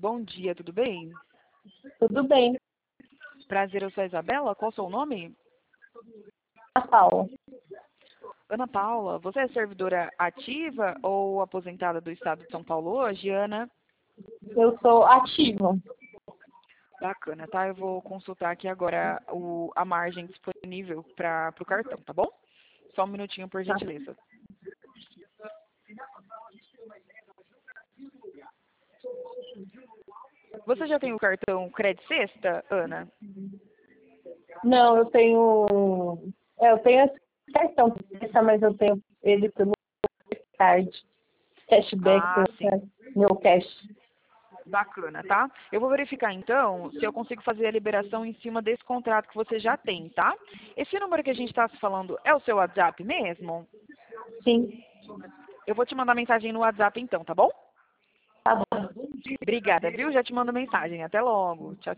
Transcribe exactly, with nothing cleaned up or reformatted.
bom dia, tudo bem? Tudo bem, Prazer, eu sou a Isabela. Qual o seu nome? Ana Paula. Ana Paula, você é servidora ativa ou aposentada do estado de São Paulo hoje, Ana? Eu sou ativa. Bacana, tá? Eu vou consultar aqui agora o, a margem disponível para o cartão, tá bom? Só um minutinho, por Tá. gentileza. Você já tem o cartão Credit Sexta, Ana? Não, eu tenho. É, eu tenho esse cartão, mas eu tenho ele pelo card. Cashback, Ah, sim. meu cash. Bacana, tá? Eu vou verificar então se eu consigo fazer a liberação em cima desse contrato que você já tem, tá? Esse número que a gente está se falando é o seu WhatsApp mesmo? Sim, Eu vou te mandar mensagem no WhatsApp então, tá bom? tá bom. Obrigada, viu? Já te mando mensagem. Até logo. Tchau,